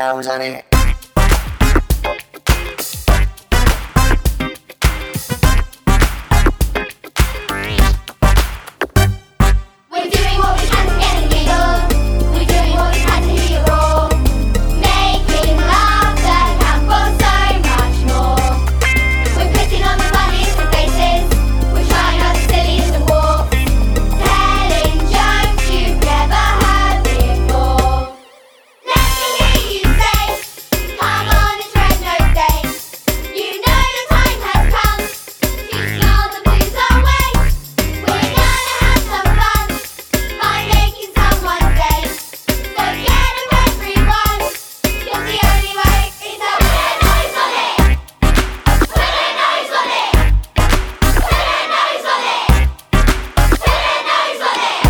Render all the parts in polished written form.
nose on it. We're doing what we can to get in the middle. We're doing what we can to hear you roar. Making love that can for so much more. We're putting on the funniest of faces. We're trying out the silliest of walks. Telling jokes you've never heard before. Let me hear you say, come on, it's Red Nose Day. You know the time has come to smile the blues away. We're gonna have some fun by making someone's day. Forget of everyone, 'cause the only way is to put a nose on it. Put a nose on it. Put a nose on it. Put a nose on it.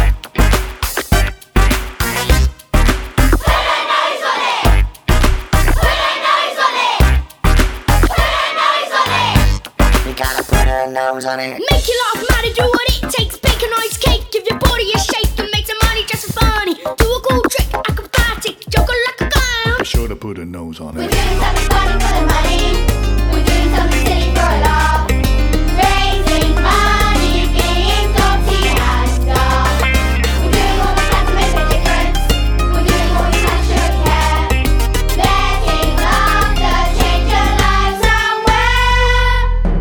Put a nose on it. Put a nose on it. Put a nose on it. We gotta put a nose on it. Make you laugh, matter, do what it takes. Bake a nice cake, give your body a shake, and make some money just for funny. Do a cool trick, acrobatic, juggle like a clown. Be sure to put a nose on We're it. doing something funny for the money. We're doing something silly for a laugh. Raising money, being naughty and daft. We're doing what we can to make a difference. We're doing what we can to show we care. Letting laughter change your life somewhere.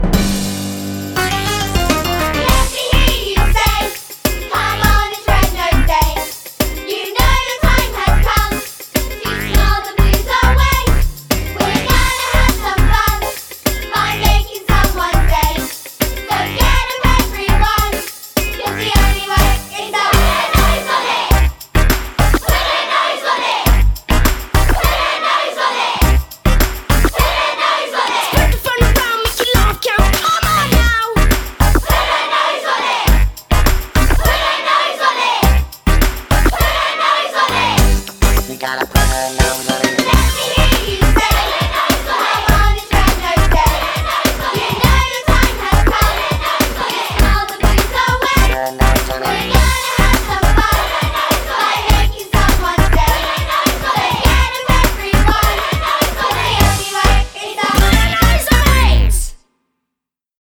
Let me hear you say, come on, it's Red Nose Day. You know the time has come to smile the blues away. We're gonna have some fun by making someone's day. Forget of everyone, 'cause the only way is to put a nose on it. Put a nose on it. Put a nose on it. Put a nose on it. Spread the fun around, make you laugh, count. Come on now. Put a nose on it. Put a nose on it. Put a nose on it. We gotta put a nose